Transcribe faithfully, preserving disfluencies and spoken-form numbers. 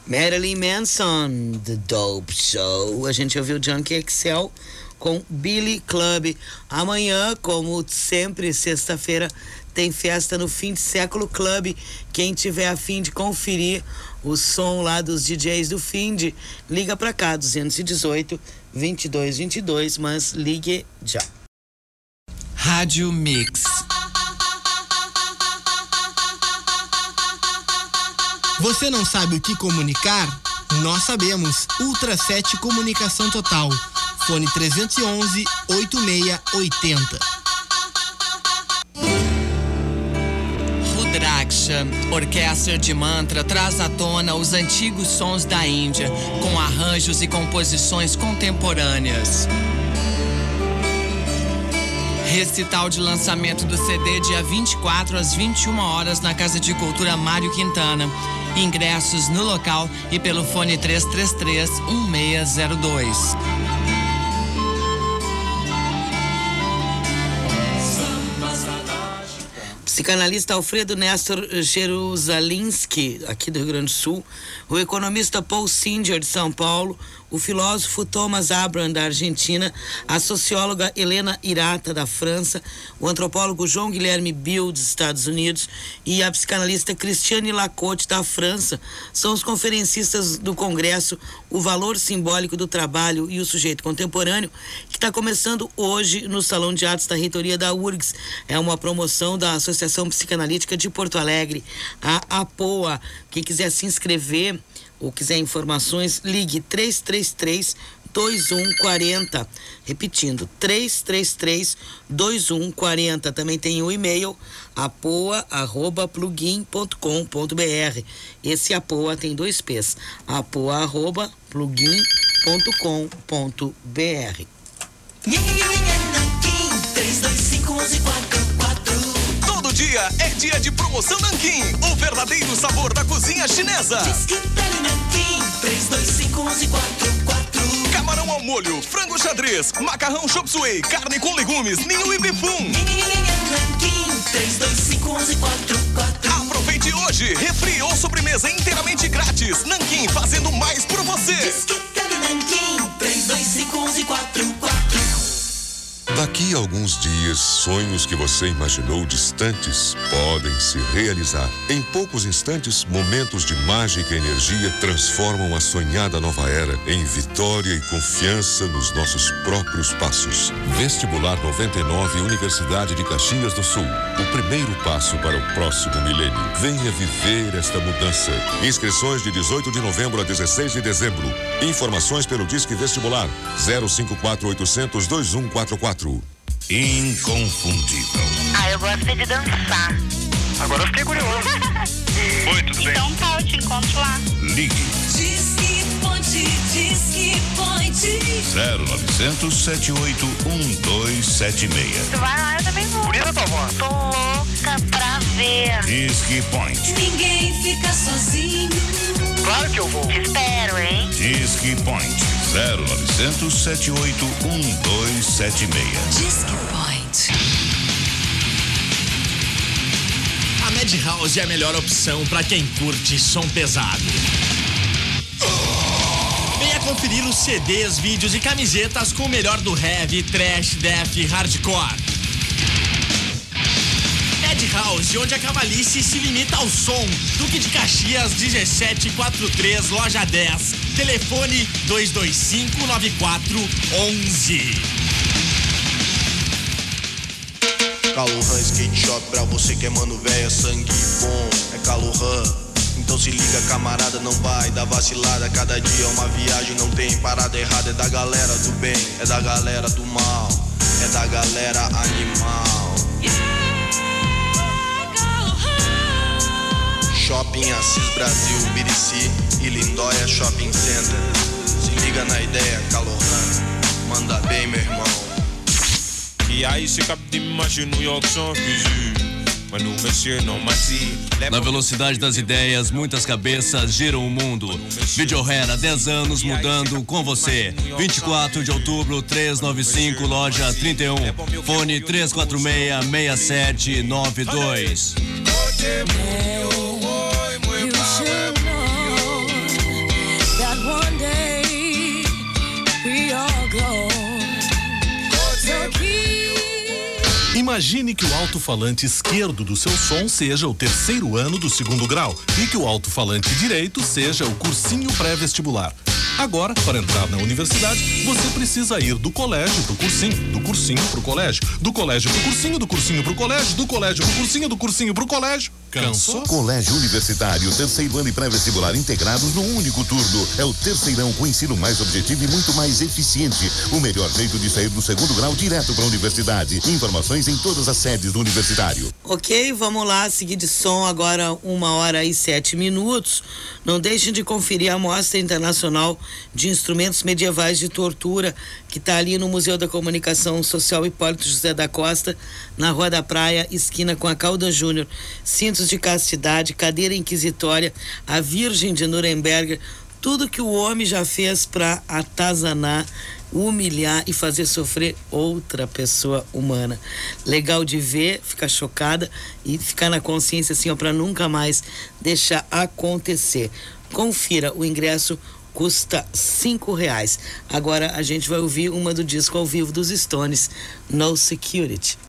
Marilyn Manson, The Dope Show. A gente ouviu Junkie X L com Billy Club. Amanhã, como sempre, sexta-feira, tem festa no Fim de Século Club. Quem tiver a fim de conferir o som lá dos D Js do Find, liga pra cá, duzentos e dezoito, vinte e dois vinte e dois, mas ligue já. Rádio Mix. Você não sabe o que comunicar? Nós sabemos. Ultra sete Comunicação Total. Fone trezentos e onze, oitenta e seis oitenta. Rudraksha, orquestra de mantra, traz à tona os antigos sons da Índia, com arranjos e composições contemporâneas. Recital de lançamento do C D dia vinte e quatro às vinte e uma horas na Casa de Cultura Mário Quintana. Ingressos no local e pelo fone três três três, um seis zero dois. Psicanalista Alfredo Néstor Jerusalinski, aqui do Rio Grande do Sul, o economista Paul Singer, de São Paulo, o filósofo Thomas Abraham, da Argentina, a socióloga Helena Irata, da França, o antropólogo João Guilherme Bill, dos Estados Unidos, e a psicanalista Christiane Lacote, da França, são os conferencistas do Congresso O Valor Simbólico do Trabalho e o Sujeito Contemporâneo, que está começando hoje no Salão de Atos da Reitoria da U R G S. É uma promoção da Associação Psicanalítica de Porto Alegre, a APOA. Quem quiser se inscrever ou quiser informações, ligue três três três, dois um quatro zero. Repetindo, três três três, dois um quatro zero. Também tem o e-mail apoa arroba plugin ponto com ponto br. Esse apoa tem dois P's. apoa arroba plugin ponto com ponto br. três dois cinco, um um quatro quatro. Todo dia é dia de promoção Nanquim, o verdadeiro sabor da cozinha chinesa. Diz que pede Nanquim, três dois cinco, um um quatro quatro. Camarão ao molho, frango xadrez, macarrão chop suey, carne com legumes, ninho e bifum. Nanquim, três dois cinco, um um quatro quatro. Aproveite hoje, refri ou sobremesa inteiramente grátis. Nanquim fazendo mais por você. Diz que pede Nanquim, três dois cinco, um um quatro quatro. Daqui a alguns dias, sonhos que você imaginou distantes podem se realizar. Em poucos instantes, momentos de mágica e energia transformam a sonhada nova era em vitória e confiança nos nossos próprios passos. Vestibular noventa e nove, Universidade de Caxias do Sul. O primeiro passo para o próximo milênio. Venha viver esta mudança. Inscrições de dezoito de novembro a dezesseis de dezembro. Informações pelo Disque Vestibular zero cinco quatro, oitocentos, dois um quatro quatro. Inconfundível. Ah, eu gosto de dançar. Agora eu fiquei curioso. Oi, tudo bem? Então tá, eu te encontro lá. Ligue. Disque Ponte, Disque Ponte. zero novecentos, sete oito um, dois sete seis. Tu vai lá, eu também vou. Por isso, tua avó? Tô louca pra ver. Disque Point. Ninguém fica sozinho. Claro que eu vou. Te espero, hein? Disque Point. zero novecentos, sete oito um, dois sete seis. Disque Point. A Madhouse é a melhor opção para quem curte som pesado. Venha conferir os C Ds, vídeos e camisetas com o melhor do heavy, trash, death e hardcore. Madhouse, onde a cavalice se limita ao som. Duque de Caxias, dezessete quarenta e três, loja dez. Telefone dois dois cinco, nove quatro um um. Calohan Skate Shop, pra você que é mano véia, sangue bom, é Calohan. Então se liga, camarada, não vai dar vacilada. Cada dia é uma viagem, não tem parada errada. É da galera do bem, é da galera do mal, é da galera animal. Yeah, Shopping Assis Brasil, Birici e Lindóia Shopping Center. Se liga na ideia, Calohan, manda bem, meu irmão. E aí se cap d'image New York sans fusil. Mas no monsieur não mati. Na velocidade das ideias, muitas cabeças giram o mundo. Videorrera, dez anos mudando com você. vinte e quatro de outubro, trezentos e noventa e cinco, loja trinta e um. Fone três quatro seis, seis sete nove dois. Imagine que o alto-falante esquerdo do seu som seja o terceiro ano do segundo grau e que o alto-falante direito seja o cursinho pré-vestibular. Agora, para entrar na universidade, você precisa ir do colégio pro cursinho, do cursinho pro colégio, do colégio pro cursinho, do cursinho pro colégio, do colégio pro cursinho, do cursinho pro colégio. Cansou? Colégio Universitário, terceiro ano e pré-vestibular integrados num único turno. É o terceirão com ensino mais objetivo e muito mais eficiente. O melhor jeito de sair do segundo grau direto para a universidade. Informações em todas as sedes do universitário. Ok, vamos lá, seguir de som agora uma hora e sete minutos. Não deixem de conferir a Mostra Internacional de Instrumentos Medievais de Tortura, que está ali no Museu da Comunicação Social Hipólito José da Costa, na Rua da Praia, esquina com a Calda Júnior. Cintos de castidade, cadeira inquisitória, a Virgem de Nuremberg, tudo que o homem já fez para atazanar, humilhar e fazer sofrer outra pessoa humana. Legal de ver, ficar chocada e ficar na consciência assim, ó, para nunca mais deixar acontecer. Confira, o ingresso custa cinco reais. Agora a gente vai ouvir uma do disco ao vivo dos Stones, No Security.